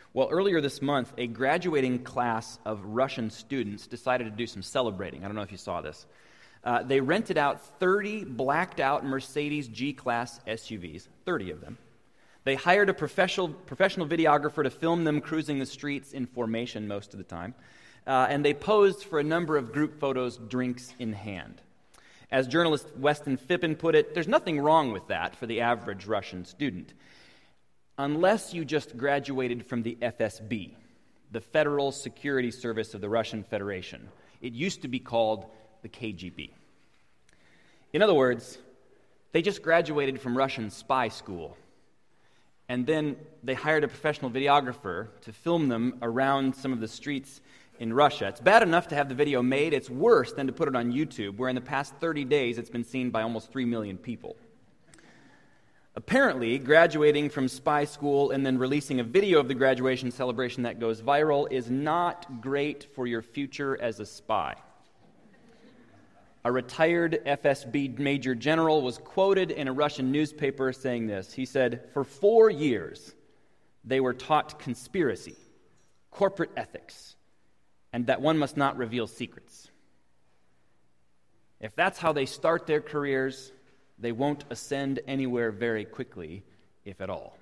Well, earlier this month, a graduating class of Russian students decided to do some celebrating. I don't know if you saw this. They rented out 30 blacked-out Mercedes G-Class SUVs, 30 of them. They hired a professional videographer to film them cruising the streets in formation most of the time, and they posed for a number of group photos, drinks in hand. As journalist Weston Phippen put it, there's nothing wrong with that for the average Russian student, unless you just graduated from the FSB, the Federal Security Service of the Russian Federation. It used to be called the KGB. In other words, they just graduated from Russian spy school, and then they hired a professional videographer to film them around some of the streets in Russia. It's bad enough to have the video made. It's worse than to put it on YouTube, where in the past 30 days it's been seen by almost 3 million people. Apparently, graduating from spy school and then releasing a video of the graduation celebration that goes viral is not great for your future as a spy. A retired FSB Major General was quoted in a Russian newspaper saying this. He said, "For 4 years, they were taught conspiracy, corporate ethics, and that one must not reveal secrets. If that's how they start their careers, they won't ascend anywhere very quickly, if at all."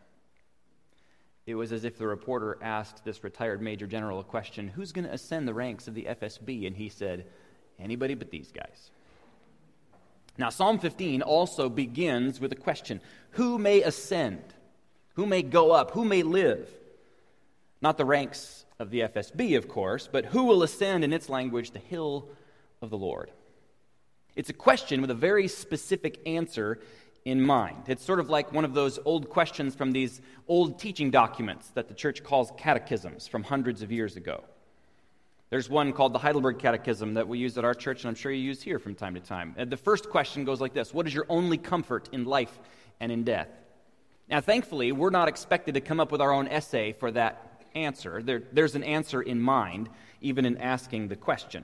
It was as if the reporter asked this retired Major General a question, "Who's going to ascend the ranks of the FSB?" And he said, "Anybody but these guys." Now, Psalm 15 also begins with a question. Who may ascend? Who may go up? Who may live? Not the ranks of the FSB, of course, but who will ascend, in its language, the hill of the Lord? It's a question with a very specific answer in mind. It's sort of like one of those old questions from these old teaching documents that the church calls catechisms from hundreds of years ago. There's one called the Heidelberg Catechism that we use at our church, and I'm sure you use here from time to time. And the first question goes like this: what is your only comfort in life and in death? Now, thankfully, we're not expected to come up with our own essay for that answer. There's an answer in mind, even in asking the question.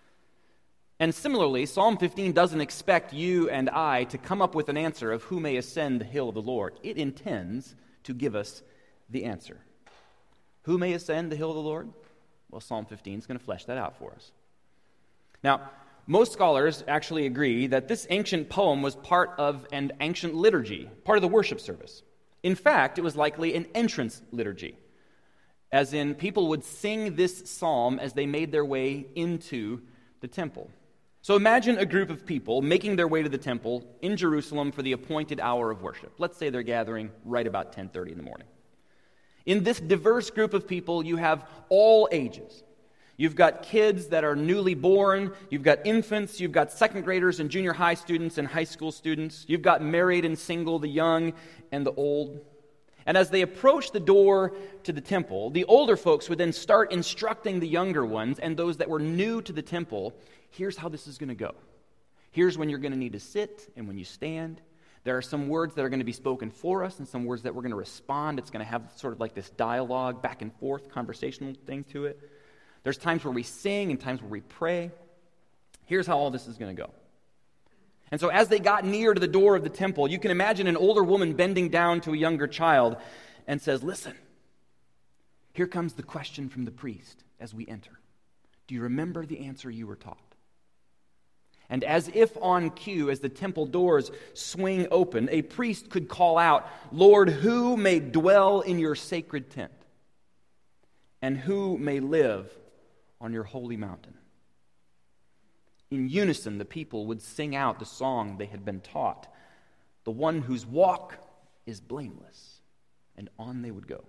And similarly, Psalm 15 doesn't expect you and I to come up with an answer of who may ascend the hill of the Lord. It intends to give us the answer. Who may ascend the hill of the Lord? Well, Psalm 15 is going to flesh that out for us. Now, most scholars actually agree that this ancient poem was part of an ancient liturgy, part of the worship service. In fact, it was likely an entrance liturgy, as in people would sing this psalm as they made their way into the temple. So imagine a group of people making their way to the temple in Jerusalem for the appointed hour of worship. Let's say they're gathering right about 10:30 in the morning. In this diverse group of people, you have all ages. You've got kids that are newly born, you've got infants, you've got second graders and junior high students and high school students, you've got married and single, the young and the old. And as they approach the door to the temple, the older folks would then start instructing the younger ones and those that were new to the temple, here's how this is going to go. Here's when you're going to need to sit and when you stand. There are some words that are going to be spoken for us and some words that we're going to respond. It's going to have sort of like this dialogue, back and forth, conversational thing to it. There's times where we sing and times where we pray. Here's how all this is going to go. And so as they got near to the door of the temple, you can imagine an older woman bending down to a younger child and says, "Listen, here comes the question from the priest as we enter. Do you remember the answer you were taught?" And as if on cue, as the temple doors swing open, a priest could call out, "Lord, who may dwell in your sacred tent? And who may live on your holy mountain?" In unison, the people would sing out the song they had been taught. The one whose walk is blameless. And on they would go.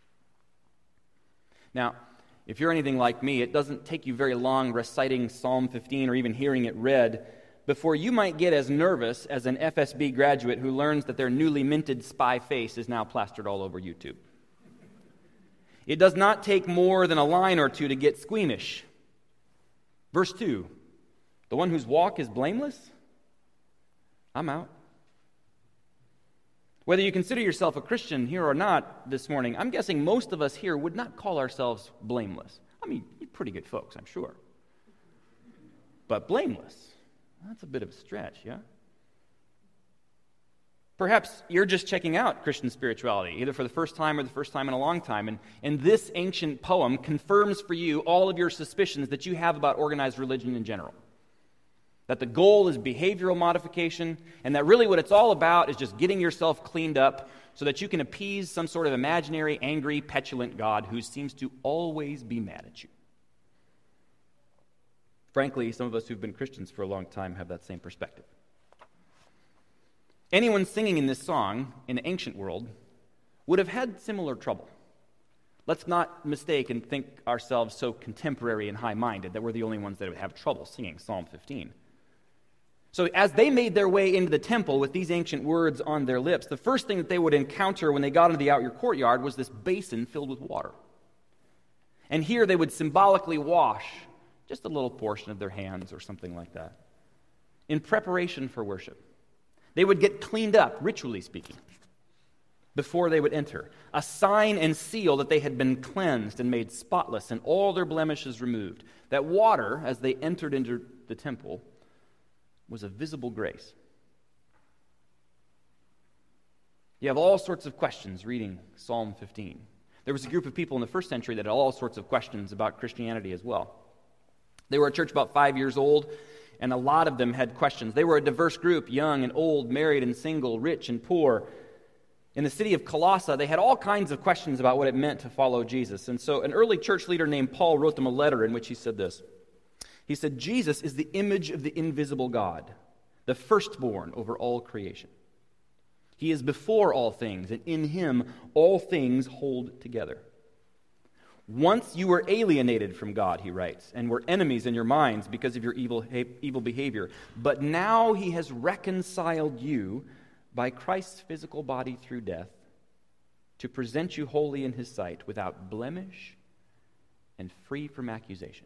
Now, if you're anything like me, it doesn't take you very long reciting Psalm 15 or even hearing it read before you might get as nervous as an FSB graduate who learns that their newly minted spy face is now plastered all over YouTube. It does not take more than a line or two to get squeamish. Verse 2, the one whose walk is blameless? I'm out. Whether you consider yourself a Christian here or not this morning, I'm guessing most of us here would not call ourselves blameless. I mean, you're pretty good folks, I'm sure. But blameless, that's a bit of a stretch, yeah? Perhaps you're just checking out Christian spirituality, either for the first time or the first time in a long time. And this ancient poem confirms for you all of your suspicions that you have about organized religion in general. That the goal is behavioral modification, and that really what it's all about is just getting yourself cleaned up so that you can appease some sort of imaginary, angry, petulant God who seems to always be mad at you. Frankly, some of us who've been Christians for a long time have that same perspective. Anyone singing in this song in the ancient world would have had similar trouble. Let's not mistake and think ourselves so contemporary and high-minded that we're the only ones that would have trouble singing Psalm 15. So as they made their way into the temple with these ancient words on their lips, the first thing that they would encounter when they got into the outer courtyard was this basin filled with water. And here they would symbolically wash just a little portion of their hands or something like that in preparation for worship. They would get cleaned up, ritually speaking, before they would enter, a sign and seal that they had been cleansed and made spotless and all their blemishes removed. That water, as they entered into the temple, was a visible grace. You have all sorts of questions reading Psalm 15. There was a group of people in the first century that had all sorts of questions about Christianity as well. They were a church about 5 years old, and a lot of them had questions. They were a diverse group, young and old, married and single, rich and poor. In the city of Colossae, they had all kinds of questions about what it meant to follow Jesus. And so an early church leader named Paul wrote them a letter in which he said this. He said, "Jesus is the image of the invisible God, the firstborn over all creation. He is before all things, and in him all things hold together. Once you were alienated from God," he writes, "and were enemies in your minds because of your evil behavior. But now he has reconciled you by Christ's physical body through death to present you holy in his sight, without blemish and free from accusation."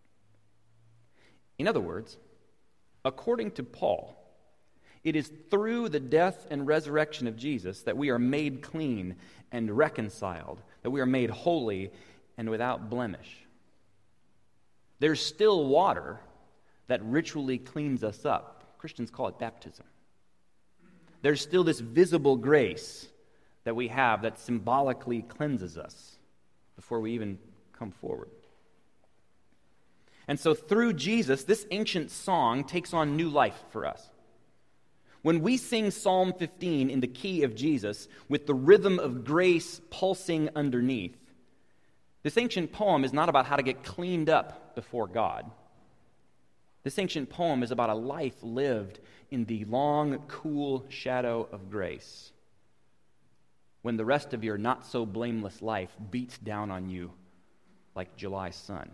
In other words, according to Paul, it is through the death and resurrection of Jesus that we are made clean and reconciled, that we are made holy and without blemish. There's still water that ritually cleans us up. Christians call it baptism. There's still this visible grace that we have that symbolically cleanses us before we even come forward. And so through Jesus, this ancient song takes on new life for us. When we sing Psalm 15 in the key of Jesus, with the rhythm of grace pulsing underneath, this ancient poem is not about how to get cleaned up before God. This ancient poem is about a life lived in the long, cool shadow of grace, when the rest of your not-so-blameless life beats down on you like July sun.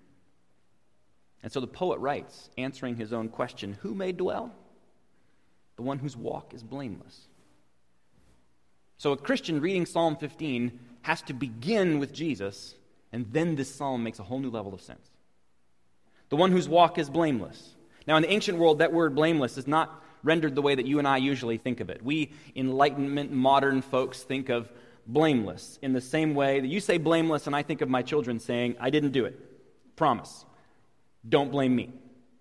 And so the poet writes, answering his own question, who may dwell? The one whose walk is blameless. So a Christian reading Psalm 15 has to begin with Jesus, and then this psalm makes a whole new level of sense. The one whose walk is blameless. Now, in the ancient world, that word blameless is not rendered the way that you and I usually think of it. We Enlightenment modern folks think of blameless in the same way that you say blameless, and I think of my children saying, I didn't do it. Promise. Don't blame me.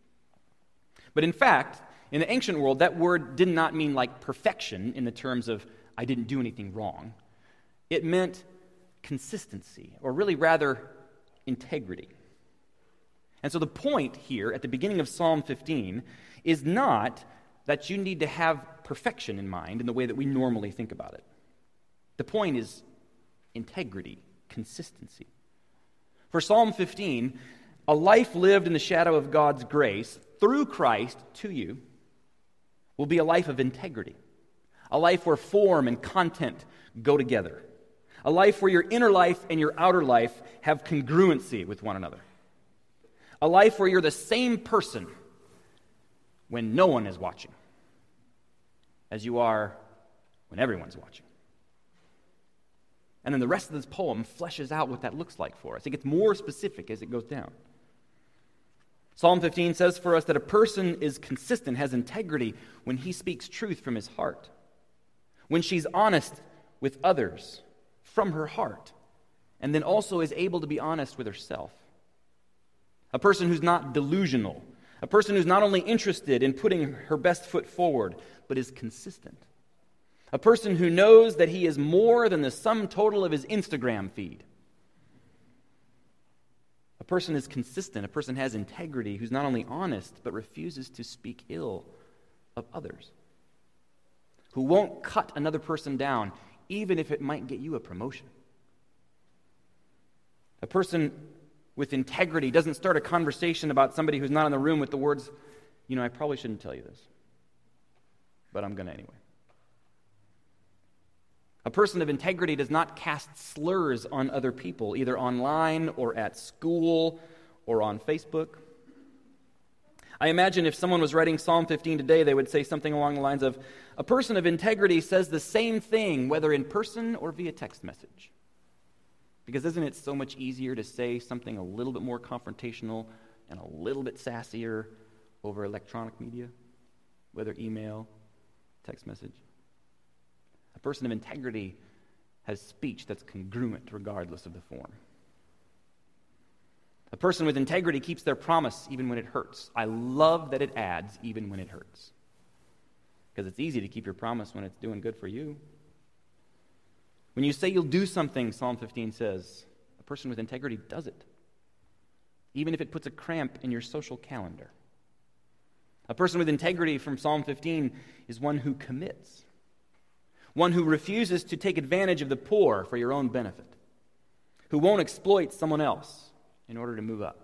But in fact, in the ancient world, that word did not mean like perfection in the terms of I didn't do anything wrong. It meant consistency, or really rather integrity. And so the point here at the beginning of Psalm 15 is not that you need to have perfection in mind in the way that we normally think about it. The point is integrity, consistency. For Psalm 15, a life lived in the shadow of God's grace through Christ to you will be a life of integrity, a life where form and content go together, a life where your inner life and your outer life have congruency with one another, a life where you're the same person when no one is watching as you are when everyone's watching. And then the rest of this poem fleshes out what that looks like for us. It gets more specific as it goes down. Psalm 15 says for us that a person is consistent, has integrity when he speaks truth from his heart, when she's honest with others from her heart, and then also is able to be honest with herself. A person who's not delusional, a person who's not only interested in putting her best foot forward, but is consistent. A person who knows that he is more than the sum total of his Instagram feed. A person is consistent. A person has integrity, who's not only honest, but refuses to speak ill of others. Who won't cut another person down, even if it might get you a promotion. A person with integrity doesn't start a conversation about somebody who's not in the room with the words, I probably shouldn't tell you this, but I'm going to anyway. A person of integrity does not cast slurs on other people, either online or at school or on Facebook. I imagine if someone was writing Psalm 15 today, they would say something along the lines of, a person of integrity says the same thing, whether in person or via text message. Because isn't it so much easier to say something a little bit more confrontational and a little bit sassier over electronic media, whether email, text message? A person of integrity has speech that's congruent regardless of the form. A person with integrity keeps their promise even when it hurts. I love that it adds even when it hurts. Because it's easy to keep your promise when it's doing good for you. When you say you'll do something, Psalm 15 says, a person with integrity does it. Even if it puts a cramp in your social calendar. A person with integrity from Psalm 15 is one who commits. One who refuses to take advantage of the poor for your own benefit. Who won't exploit someone else in order to move up.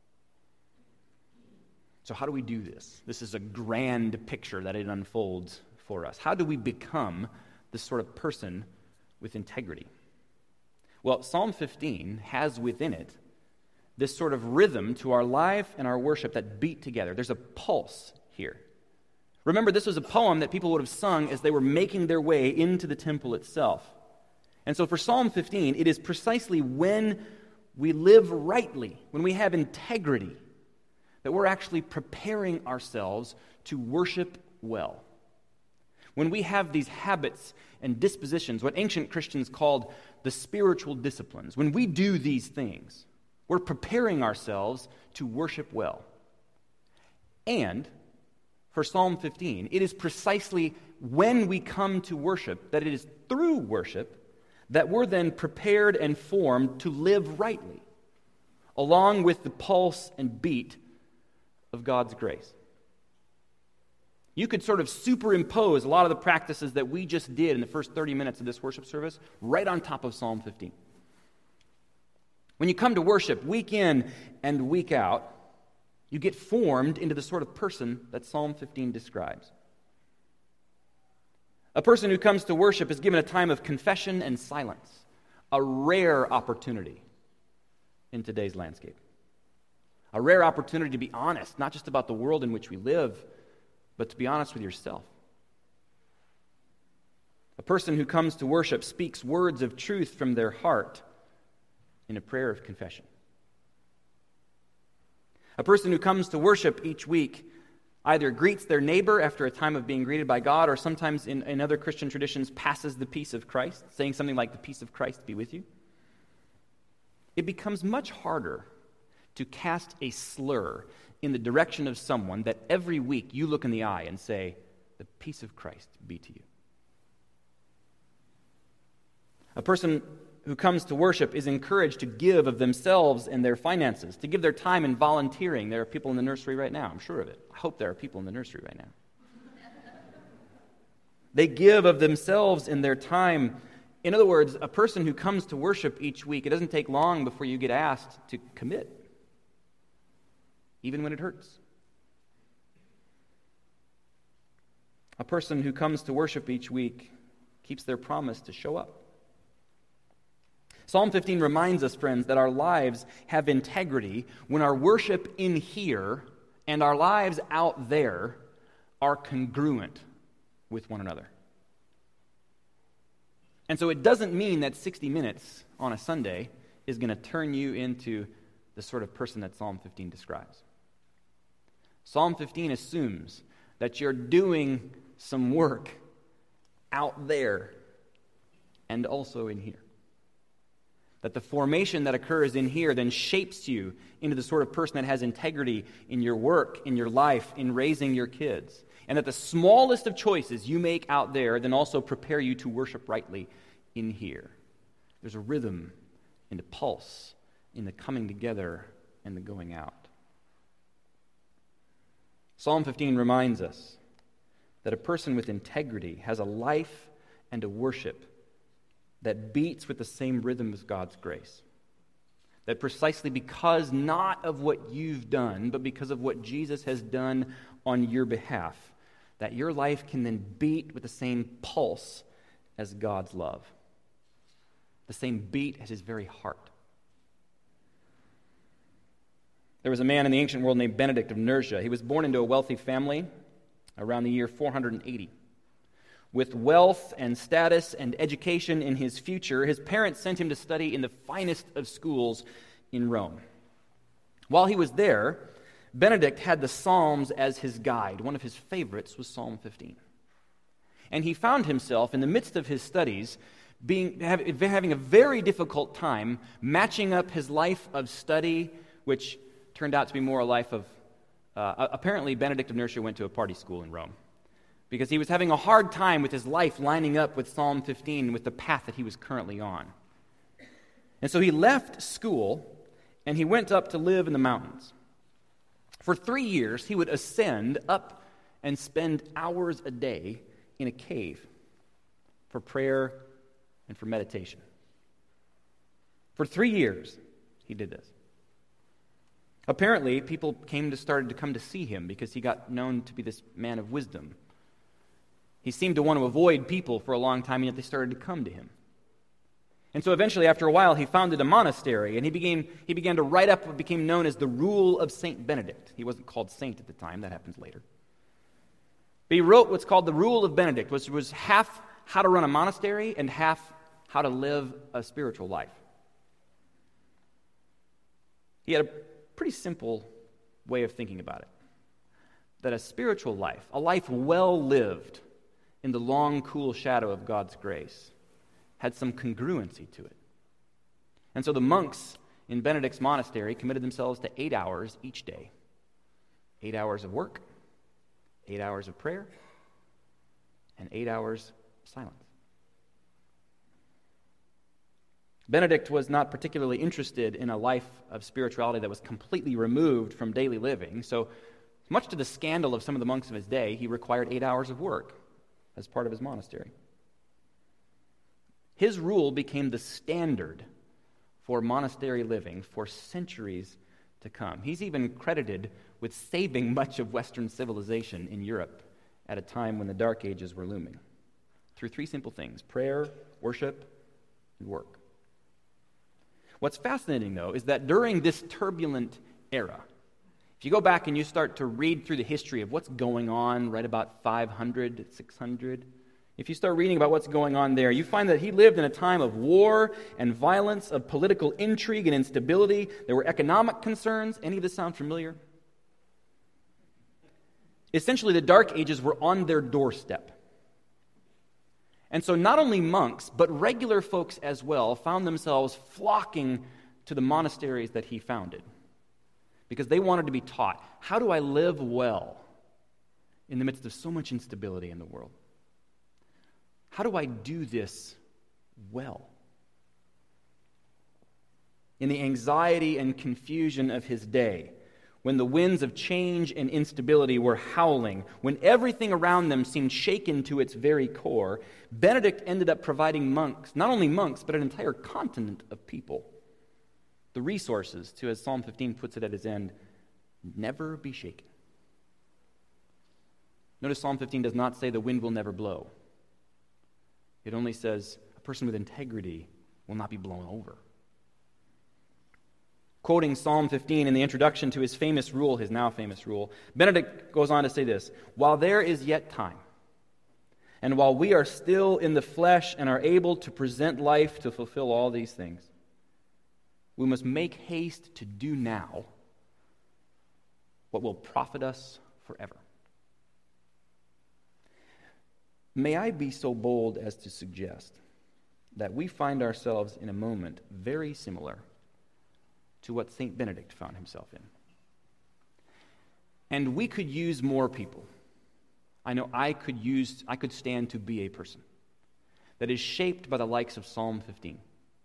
So how do we do this? This is a grand picture that it unfolds for us. How do we become this sort of person with integrity? Well, Psalm 15 has within it this sort of rhythm to our life and our worship that beat together. There's a pulse here. Remember, this was a poem that people would have sung as they were making their way into the temple itself. And so for Psalm 15, it is precisely when we live rightly, when we have integrity, that we're actually preparing ourselves to worship well. When we have these habits and dispositions, what ancient Christians called the spiritual disciplines, when we do these things, we're preparing ourselves to worship well. And for Psalm 15, it is precisely when we come to worship, that it is through worship, that we're then prepared and formed to live rightly, along with the pulse and beat of God's grace. You could sort of superimpose a lot of the practices that we just did in the first 30 minutes of this worship service right on top of Psalm 15. When you come to worship week in and week out, you get formed into the sort of person that Psalm 15 describes. A person who comes to worship is given a time of confession and silence, a rare opportunity in today's landscape. A rare opportunity to be honest, not just about the world in which we live, but to be honest with yourself. A person who comes to worship speaks words of truth from their heart in a prayer of confession. A person who comes to worship each week either greets their neighbor after a time of being greeted by God, or sometimes in other Christian traditions passes the peace of Christ, saying something like, "The peace of Christ be with you." It becomes much harder to cast a slur in the direction of someone that every week you look in the eye and say, "The peace of Christ be to you." A person who comes to worship is encouraged to give of themselves and their finances, to give their time in volunteering. There are people in the nursery right now, I'm sure of it. I hope there are people in the nursery right now. They give of themselves and their time. In other words, a person who comes to worship each week, it doesn't take long before you get asked to commit, even when it hurts. A person who comes to worship each week keeps their promise to show up. Psalm 15 reminds us, friends, that our lives have integrity when our worship in here and our lives out there are congruent with one another. And so it doesn't mean that 60 minutes on a Sunday is going to turn you into the sort of person that Psalm 15 describes. Psalm 15 assumes that you're doing some work out there and also in here. That the formation that occurs in here then shapes you into the sort of person that has integrity in your work, in your life, in raising your kids. And that the smallest of choices you make out there then also prepare you to worship rightly in here. There's a rhythm and a pulse in the coming together and the going out. Psalm 15 reminds us that a person with integrity has a life and a worship that beats with the same rhythm as God's grace. That precisely because not of what you've done, but because of what Jesus has done on your behalf, that your life can then beat with the same pulse as God's love. The same beat as his very heart. There was a man in the ancient world named Benedict of Nursia. He was born into a wealthy family around the year 480. With wealth and status and education in his future, his parents sent him to study in the finest of schools in Rome. While he was there, Benedict had the Psalms as his guide. One of his favorites was Psalm 15. And he found himself in the midst of his studies having a very difficult time matching up his life of study, which turned out to be more a life of... apparently, Benedict of Nursia went to a party school in Rome, because he was having a hard time with his life lining up with Psalm 15, with the path that he was currently on. And so he left school, and he went up to live in the mountains. For 3 years, he would ascend up and spend hours a day in a cave for prayer and for meditation. For 3 years, he did this. Apparently, people started to come to see him because he got known to be this man of wisdom. He seemed to want to avoid people for a long time, and yet they started to come to him. And so eventually, after a while, he founded a monastery, and he began to write up what became known as the Rule of Saint Benedict. He wasn't called saint at the time, that happens later. But he wrote what's called the Rule of Benedict, which was half how to run a monastery and half how to live a spiritual life. He had a pretty simple way of thinking about it. That a spiritual life, a life well lived in the long, cool shadow of God's grace, had some congruency to it. And so the monks in Benedict's monastery committed themselves to 8 hours each day. 8 hours of work, 8 hours of prayer, and 8 hours of silence. Benedict was not particularly interested in a life of spirituality that was completely removed from daily living, so much to the scandal of some of the monks of his day, he required 8 hours of work as part of his monastery. His rule became the standard for monastery living for centuries to come. He's even credited with saving much of Western civilization in Europe at a time when the Dark Ages were looming, through 3 simple things: prayer, worship, and work. What's fascinating, though, is that during this turbulent era, if you go back and you start to read through the history of what's going on right about 500, 600, if you start reading about what's going on there, you find that he lived in a time of war and violence, of political intrigue and instability. There were economic concerns. Any of this sound familiar? Essentially, the Dark Ages were on their doorstep. And so not only monks, but regular folks as well found themselves flocking to the monasteries that he founded because they wanted to be taught, how do I live well in the midst of so much instability in the world? How do I do this well? In the anxiety and confusion of his day, when the winds of change and instability were howling, when everything around them seemed shaken to its very core, Benedict ended up providing monks, not only monks, but an entire continent of people, the resources to, as Psalm 15 puts it at its end, never be shaken. Notice Psalm 15 does not say the wind will never blow. It only says a person with integrity will not be blown over. Quoting Psalm 15 in the introduction to his famous rule, his now famous rule, Benedict goes on to say this: while there is yet time, and while we are still in the flesh and are able to present life to fulfill all these things, we must make haste to do now what will profit us forever. May I be so bold as to suggest that we find ourselves in a moment very similar to what St. Benedict found himself in. And we could use more people I know I could stand to be a person that is shaped by the likes of Psalm 15.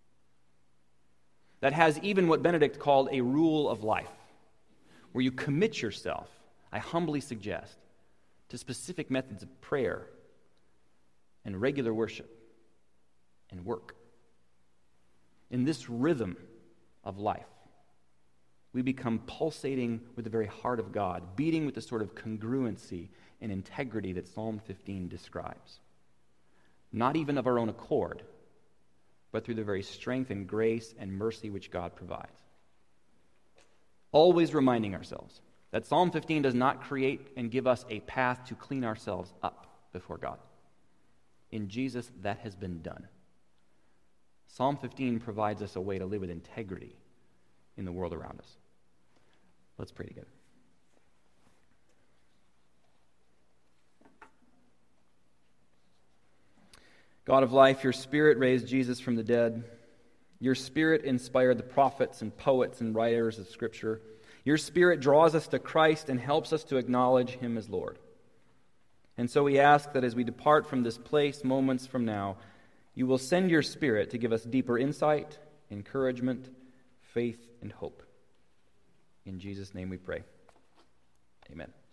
That has even what Benedict called a rule of life, where you commit yourself, I humbly suggest, to specific methods of prayer and regular worship and work. In this rhythm of life, we become pulsating with the very heart of God, beating with the sort of congruency and integrity that Psalm 15 describes. Not even of our own accord, but through the very strength and grace and mercy which God provides. Always reminding ourselves that Psalm 15 does not create and give us a path to clean ourselves up before God. In Jesus, that has been done. Psalm 15 provides us a way to live with integrity in the world around us. Let's pray together. God of life, your Spirit raised Jesus from the dead. Your Spirit inspired the prophets and poets and writers of Scripture. Your Spirit draws us to Christ and helps us to acknowledge Him as Lord. And so we ask that as we depart from this place moments from now, you will send your Spirit to give us deeper insight, encouragement, faith, and hope. In Jesus' name we pray. Amen.